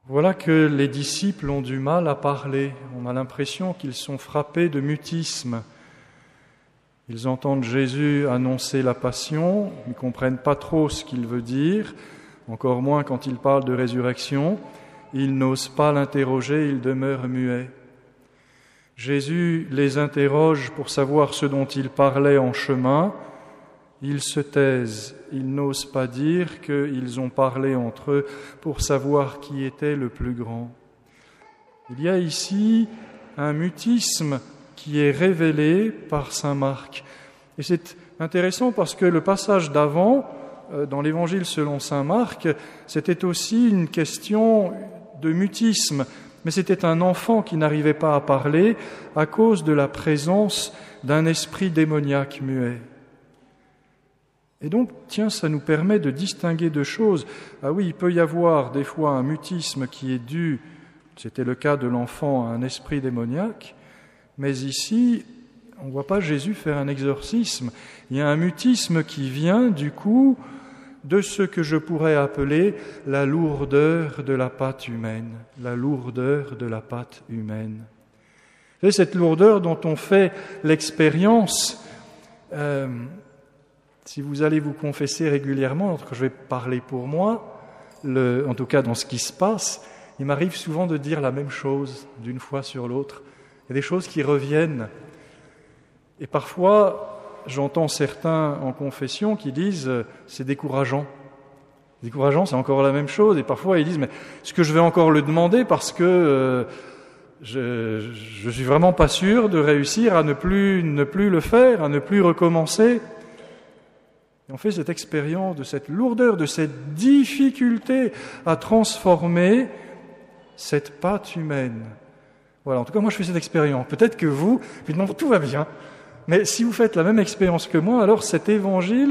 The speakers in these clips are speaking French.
Voilà que les disciples ont du mal à parler. On a l'impression qu'ils sont frappés de mutisme. Ils entendent Jésus annoncer la passion, ils ne comprennent pas trop ce qu'il veut dire, encore moins quand il parle de résurrection. Ils n'osent pas l'interroger, ils demeurent muets. Jésus les interroge pour savoir ce dont ils parlaient en chemin. Ils se taisent, ils n'osent pas dire qu'ils ont parlé entre eux pour savoir qui était le plus grand. Il y a ici un mutisme qui est révélé par saint Marc. Et c'est intéressant parce que le passage d'avant, dans l'Évangile selon saint Marc, c'était aussi une question de mutisme. Mais c'était un enfant qui n'arrivait pas à parler à cause de la présence d'un esprit démoniaque muet. Et donc, ça nous permet de distinguer deux choses. Ah oui, il peut y avoir des fois un mutisme qui est dû, c'était le cas de l'enfant, à un esprit démoniaque, mais ici, on ne voit pas Jésus faire un exorcisme. Il y a un mutisme qui vient, du coup, de ce que je pourrais appeler la lourdeur de la pâte humaine. La lourdeur de la pâte humaine. C'est cette lourdeur dont on fait l'expérience. Si vous allez vous confesser régulièrement, quand je vais parler pour moi, en tout cas dans ce qui se passe, il m'arrive souvent de dire la même chose d'une fois sur l'autre. Il y a des choses qui reviennent. Et parfois, j'entends certains en confession qui disent « c'est décourageant ». Décourageant, c'est encore la même chose. Et parfois, ils disent « mais est-ce que je vais encore le demander parce que je suis vraiment pas sûr de réussir à ne plus le faire, à ne plus recommencer ». Et on fait cette expérience de cette lourdeur, de cette difficulté à transformer cette pâte humaine. Voilà, en tout cas, moi je fais cette expérience. Peut-être que vous, évidemment, tout va bien. Mais si vous faites la même expérience que moi, alors cet évangile,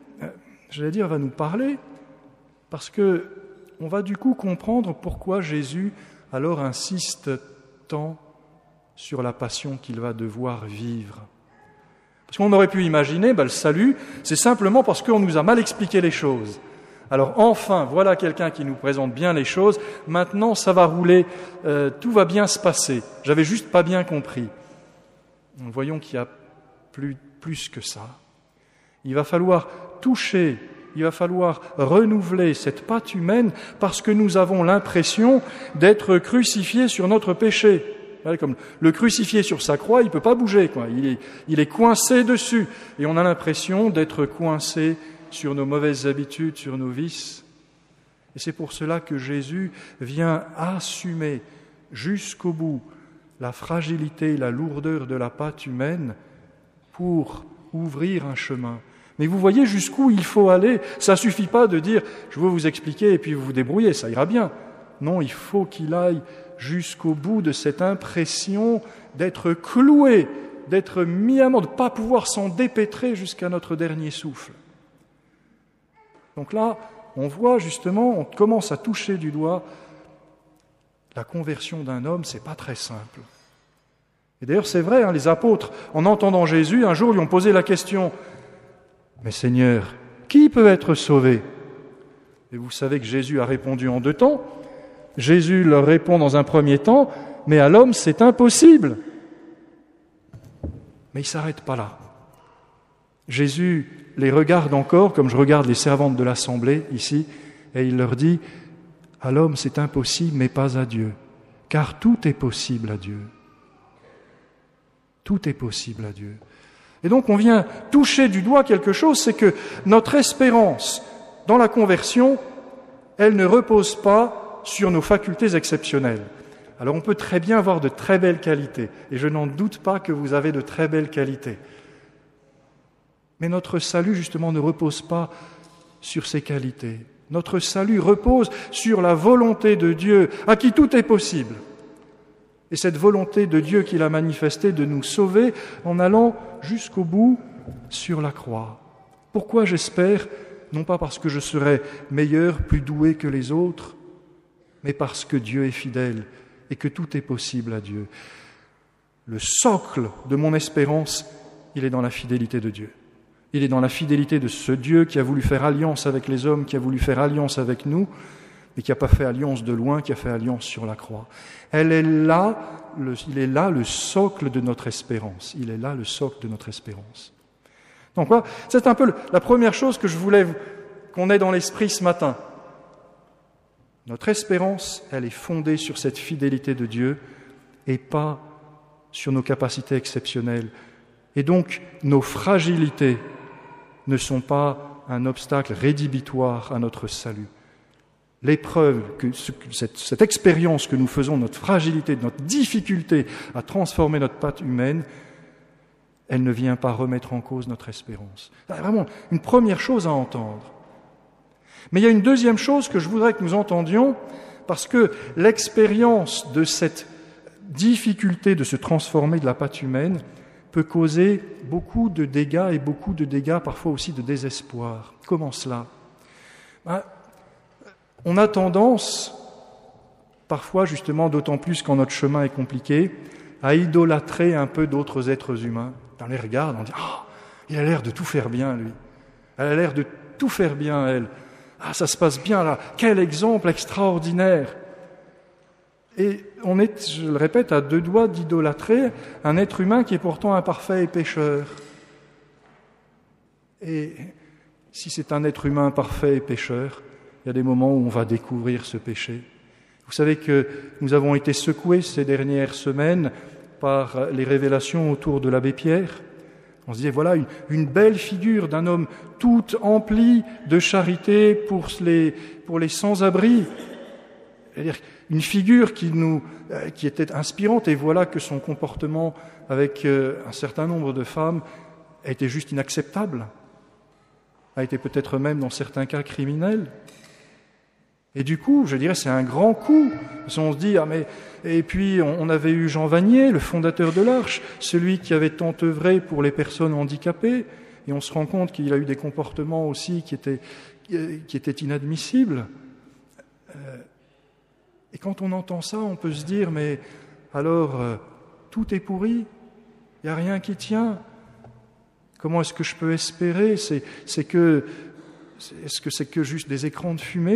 va nous parler, parce que on va du coup comprendre pourquoi Jésus alors insiste tant sur la passion qu'il va devoir vivre. Parce qu'on aurait pu imaginer, le salut, c'est simplement parce qu'on nous a mal expliqué les choses. Alors enfin, voilà quelqu'un qui nous présente bien les choses, maintenant ça va rouler, tout va bien se passer. J'avais juste pas bien compris. Nous voyons qu'il y a plus que ça. Il va falloir toucher, il va falloir renouveler cette pâte humaine parce que nous avons l'impression d'être crucifiés sur notre péché. Comme le crucifié sur sa croix, il ne peut pas bouger, quoi. Il est coincé dessus. Et on a l'impression d'être coincé sur nos mauvaises habitudes, sur nos vices. Et c'est pour cela que Jésus vient assumer jusqu'au bout la fragilité, la lourdeur de la pâte humaine pour ouvrir un chemin. Mais vous voyez jusqu'où il faut aller. Ça ne suffit pas de dire « je veux vous expliquer et puis vous vous débrouillez, ça ira bien ». Non, il faut qu'il aille jusqu'au bout de cette impression d'être cloué, d'être mis à mort, de ne pas pouvoir s'en dépêtrer jusqu'à notre dernier souffle. Donc là, on voit justement, on commence à toucher du doigt la conversion d'un homme, c'est pas très simple. Et d'ailleurs, c'est vrai, les apôtres, en entendant Jésus, un jour lui ont posé la question « Mais Seigneur, qui peut être sauvé ?» Et vous savez que Jésus a répondu en deux temps. Jésus leur répond dans un premier temps, mais à l'homme c'est impossible. Mais il ne s'arrête pas là. Jésus les regarde encore, comme je regarde les servantes de l'Assemblée ici, et il leur dit, à l'homme c'est impossible, mais pas à Dieu, car tout est possible à Dieu. Tout est possible à Dieu. Et donc on vient toucher du doigt quelque chose, c'est que notre espérance dans la conversion, elle ne repose pas sur nos facultés exceptionnelles. Alors on peut très bien avoir de très belles qualités, et je n'en doute pas que vous avez de très belles qualités. Mais notre salut, justement, ne repose pas sur ces qualités. Notre salut repose sur la volonté de Dieu, à qui tout est possible. Et cette volonté de Dieu qu'il a manifestée de nous sauver en allant jusqu'au bout sur la croix. Pourquoi j'espère? Non pas parce que je serai meilleur, plus doué que les autres, mais parce que Dieu est fidèle et que tout est possible à Dieu. Le socle de mon espérance, il est dans la fidélité de Dieu. Il est dans la fidélité de ce Dieu qui a voulu faire alliance avec les hommes, qui a voulu faire alliance avec nous. mais qui n'a pas fait alliance de loin, qui a fait alliance sur la croix. Il est là le socle de notre espérance. Il est là le socle de notre espérance. Donc voilà, c'est un peu la première chose que je voulais qu'on ait dans l'esprit ce matin. Notre espérance, elle est fondée sur cette fidélité de Dieu et pas sur nos capacités exceptionnelles. Et donc, nos fragilités ne sont pas un obstacle rédhibitoire à notre salut. L'épreuve, cette expérience que nous faisons, notre fragilité, notre difficulté à transformer notre patte humaine, elle ne vient pas remettre en cause notre espérance. C'est vraiment une première chose à entendre. Mais il y a une deuxième chose que je voudrais que nous entendions, parce que l'expérience de cette difficulté de se transformer de la patte humaine peut causer beaucoup de dégâts et beaucoup de dégâts parfois aussi de désespoir. Comment cela ? On a tendance, parfois justement, d'autant plus quand notre chemin est compliqué, à idolâtrer un peu d'autres êtres humains. On les regarde, on dit « Ah, il a l'air de tout faire bien, lui. Elle a l'air de tout faire bien, elle. Ah, ça se passe bien là. Quel exemple extraordinaire !» Et on est, je le répète, à deux doigts d'idolâtrer un être humain qui est pourtant imparfait et pécheur. Et si c'est un être humain imparfait et pécheur, il y a des moments où on va découvrir ce péché. Vous savez que nous avons été secoués ces dernières semaines par les révélations autour de l'abbé Pierre. On se disait, voilà une belle figure d'un homme tout empli de charité pour les sans-abri. C'est-à-dire une figure qui était inspirante, et voilà que son comportement avec un certain nombre de femmes a été juste inacceptable, a été peut-être même dans certains cas criminel. Et du coup, je dirais, c'est un grand coup. On se dit, et puis on avait eu Jean Vanier, le fondateur de l'Arche, celui qui avait tant œuvré pour les personnes handicapées, et on se rend compte qu'il a eu des comportements aussi qui étaient inadmissibles. Et quand on entend ça, on peut se dire, mais alors, tout est pourri, il n'y a rien qui tient. Comment est-ce que je peux espérer ? Est-ce que c'est que juste des écrans de fumée ?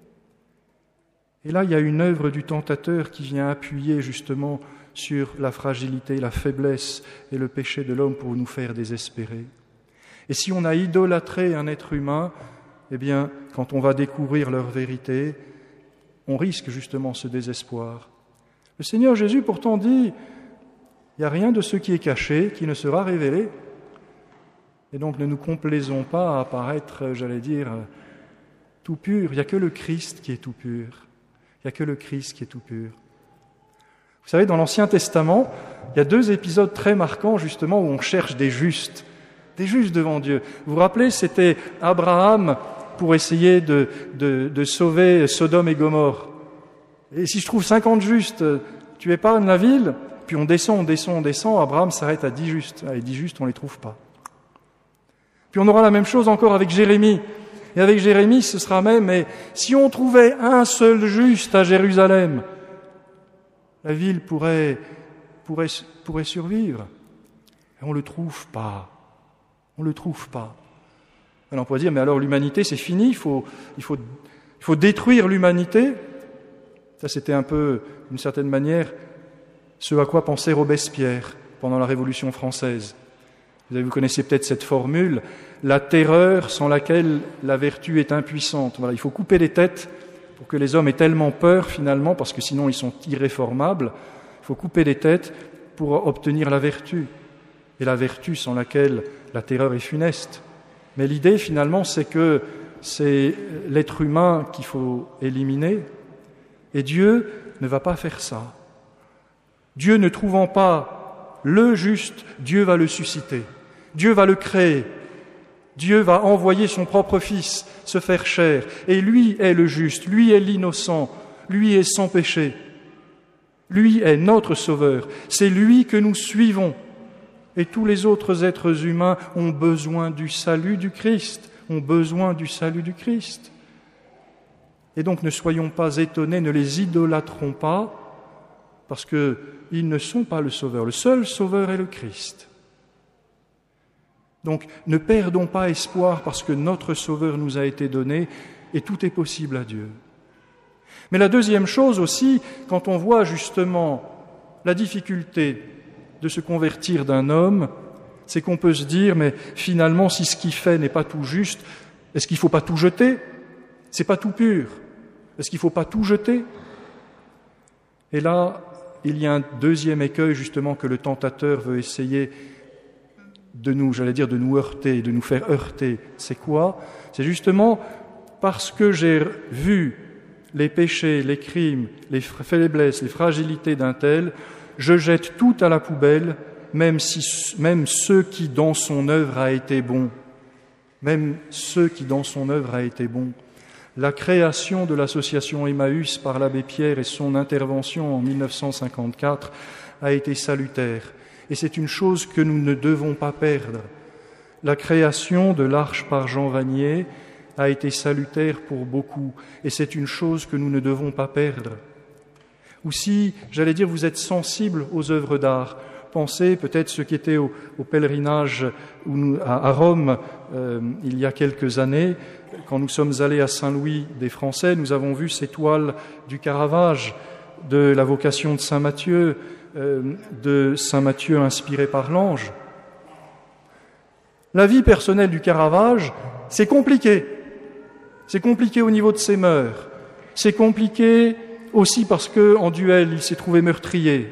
Et là, il y a une œuvre du tentateur qui vient appuyer justement sur la fragilité, la faiblesse et le péché de l'homme pour nous faire désespérer. Et si on a idolâtré un être humain, eh bien, quand on va découvrir leur vérité, on risque justement ce désespoir. Le Seigneur Jésus pourtant dit, il n'y a rien de ce qui est caché qui ne sera révélé. Et donc ne nous complaisons pas à paraître, j'allais dire, tout pur. Il n'y a que le Christ qui est tout pur. Il n'y a que le Christ qui est tout pur. Vous savez, dans l'Ancien Testament, il y a 2 épisodes très marquants justement où on cherche des justes devant Dieu. Vous vous rappelez, c'était Abraham pour essayer de sauver Sodome et Gomorrhe. Et si je trouve 50 justes, tu épargnes la ville. Puis on descend, Abraham s'arrête à 10 justes. Les 10 justes, on ne les trouve pas. Puis on aura la même chose encore avec Jérémie. Et avec Jérémie, ce sera même, mais si on trouvait un seul juste à Jérusalem, la ville pourrait survivre. Et on ne le trouve pas. On ne le trouve pas. Alors on pourrait dire, mais alors l'humanité, c'est fini, il faut détruire l'humanité. Ça, c'était un peu, d'une certaine manière, ce à quoi pensait Robespierre pendant la Révolution française. Vous connaissez peut-être cette formule, la terreur sans laquelle la vertu est impuissante. Voilà, il faut couper les têtes pour que les hommes aient tellement peur finalement, parce que sinon ils sont irréformables. Il faut couper les têtes pour obtenir la vertu. Et la vertu sans laquelle la terreur est funeste. Mais l'idée finalement, c'est que c'est l'être humain qu'il faut éliminer. Et Dieu ne va pas faire ça. Dieu ne trouvant pas le juste, Dieu va le susciter. Dieu va le créer. Dieu va envoyer son propre Fils se faire chair. Et lui est le juste, lui est l'innocent, lui est sans péché. Lui est notre Sauveur. C'est lui que nous suivons. Et tous les autres êtres humains ont besoin du salut du Christ. Et donc ne soyons pas étonnés, ne les idolâtrons pas, parce qu'ils ne sont pas le Sauveur. Le seul Sauveur est le Christ. Donc ne perdons pas espoir parce que notre Sauveur nous a été donné et tout est possible à Dieu. Mais la deuxième chose aussi, quand on voit justement la difficulté de se convertir d'un homme, c'est qu'on peut se dire, mais finalement, si ce qu'il fait n'est pas tout juste, est-ce qu'il ne faut pas tout jeter? C'est pas tout pur. Est-ce qu'il ne faut pas tout jeter? Et là, il y a un deuxième écueil justement que le tentateur veut essayer de nous, de nous heurter, de nous faire heurter. C'est quoi? C'est justement parce que j'ai vu les péchés, les crimes, les faiblesses, les fragilités d'un tel, je jette tout à la poubelle, même ceux qui dans son œuvre a été bon. Même ceux qui dans son œuvre a été bon. La création de l'association Emmaüs par l'abbé Pierre et son intervention en 1954 a été salutaire. Et c'est une chose que nous ne devons pas perdre. La création de l'Arche par Jean Vanier a été salutaire pour beaucoup. Et c'est une chose que nous ne devons pas perdre. Ou si, vous êtes sensible aux œuvres d'art, pensez peut-être ceux qui étaient au pèlerinage à Rome il y a quelques années. Quand nous sommes allés à Saint-Louis des Français, nous avons vu ces toiles du Caravage, de la vocation de Saint Matthieu inspirée par l'ange. La vie personnelle du Caravage, c'est compliqué. C'est compliqué au niveau de ses mœurs. C'est compliqué aussi parce qu'en duel, il s'est trouvé meurtrier.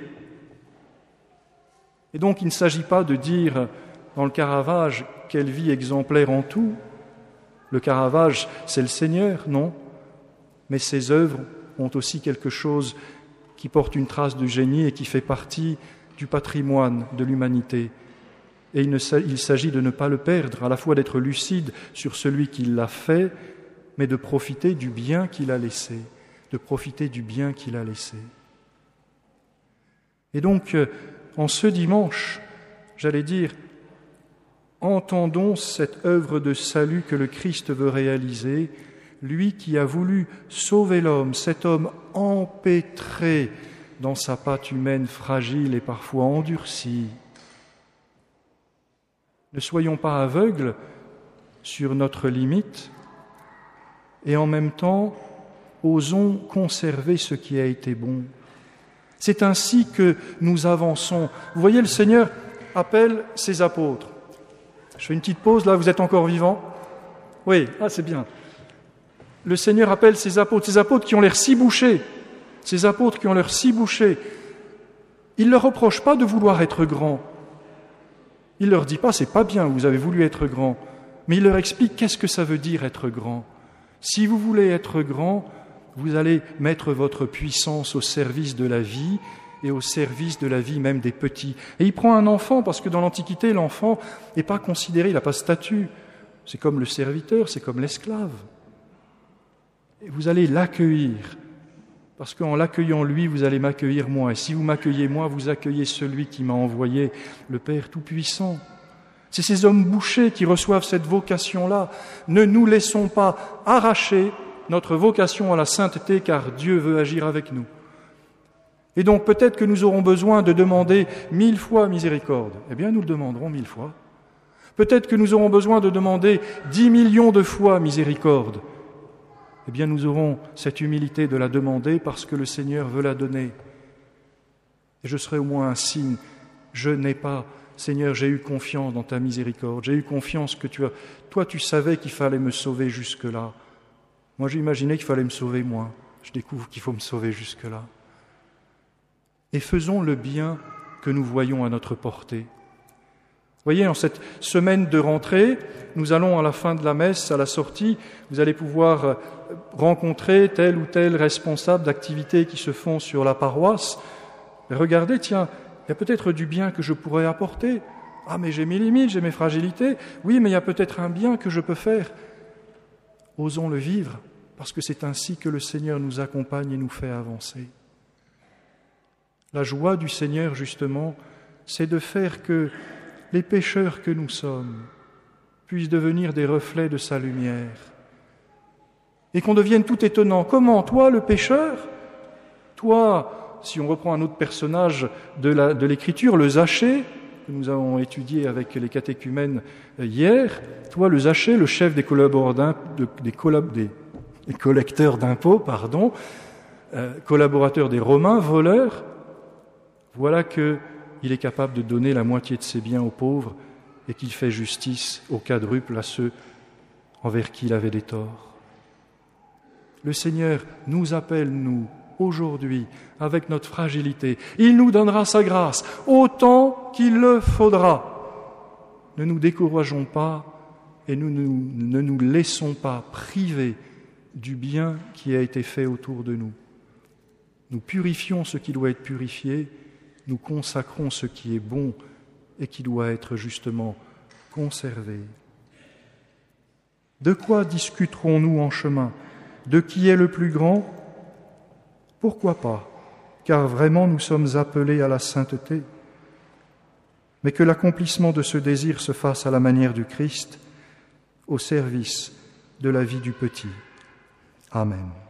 Et donc, il ne s'agit pas de dire dans le Caravage quelle vie exemplaire en tout. Le Caravage, c'est le Seigneur, non? Mais ses œuvres ont aussi quelque chose qui porte une trace de génie et qui fait partie du patrimoine de l'humanité. Et il s'agit de ne pas le perdre, à la fois d'être lucide sur celui qui l'a fait, mais de profiter du bien qu'il a laissé, de profiter du bien qu'il a laissé. Et donc, en ce dimanche, entendons cette œuvre de salut que le Christ veut réaliser, lui qui a voulu sauver l'homme, cet homme empêtré dans sa pâte humaine fragile et parfois endurcie. Ne soyons pas aveugles sur notre limite et en même temps, osons conserver ce qui a été bon. C'est ainsi que nous avançons. Vous voyez, le Seigneur appelle ses apôtres. Je fais une petite pause, là, vous êtes encore vivants? Oui, c'est bien. Le Seigneur appelle ses apôtres qui ont l'air si bouchés. Ces apôtres qui ont l'air si bouchés. Il ne leur reproche pas de vouloir être grands. Il ne leur dit pas, c'est pas bien, vous avez voulu être grand. Mais il leur explique qu'est-ce que ça veut dire être grand. Si vous voulez être grand, vous allez mettre votre puissance au service de la vie et au service de la vie même des petits. Et il prend un enfant, parce que dans l'Antiquité, l'enfant n'est pas considéré, il n'a pas statut. C'est comme le serviteur, c'est comme l'esclave. Et vous allez l'accueillir, parce qu'en l'accueillant lui, vous allez m'accueillir moi. Et si vous m'accueillez moi, vous accueillez celui qui m'a envoyé, le Père Tout-Puissant. C'est ces hommes bouchés qui reçoivent cette vocation-là. Ne nous laissons pas arracher notre vocation à la sainteté, car Dieu veut agir avec nous. Et donc peut-être que nous aurons besoin de demander 1000 fois miséricorde. Eh bien, nous le demanderons 1000 fois. Peut-être que nous aurons besoin de demander 10 millions de fois miséricorde. Eh bien, nous aurons cette humilité de la demander parce que le Seigneur veut la donner. Et je serai au moins un signe. Je n'ai pas, Seigneur, j'ai eu confiance dans ta miséricorde. J'ai eu confiance que toi, tu savais qu'il fallait me sauver jusque-là. Moi, j'imaginais qu'il fallait me sauver moi. Je découvre qu'il faut me sauver jusque-là. Et faisons le bien que nous voyons à notre portée. Vous voyez, en cette semaine de rentrée, nous allons à la fin de la messe, à la sortie, vous allez pouvoir rencontrer tel ou tel responsable d'activités qui se font sur la paroisse. Et regardez, tiens, il y a peut-être du bien que je pourrais apporter. Ah, mais j'ai mes limites, j'ai mes fragilités. Oui, mais il y a peut-être un bien que je peux faire. Osons le vivre, parce que c'est ainsi que le Seigneur nous accompagne et nous fait avancer. La joie du Seigneur, justement, c'est de faire que les pécheurs que nous sommes puissent devenir des reflets de sa lumière. Et qu'on devienne tout étonnant. Comment, toi, le pécheur, toi, si on reprend un autre personnage de l'Écriture, le Zachée, que nous avons étudié avec les catéchumènes hier, toi, le Zachée, le chef des collecteurs d'impôts, collaborateur des Romains, voleur, voilà qu'il est capable de donner la moitié de ses biens aux pauvres et qu'il fait justice au quadruple à ceux envers qui il avait des torts. Le Seigneur nous appelle, nous, aujourd'hui, avec notre fragilité. Il nous donnera sa grâce autant qu'il le faudra. Ne nous décourageons pas et ne nous laissons pas priver du bien qui a été fait autour de nous. Nous purifions ce qui doit être purifié, nous consacrons ce qui est bon et qui doit être justement conservé. De quoi discuterons-nous en chemin ? De qui est le plus grand ? Pourquoi pas ? Car vraiment nous sommes appelés à la sainteté. Mais que l'accomplissement de ce désir se fasse à la manière du Christ, au service de la vie du petit. Amen.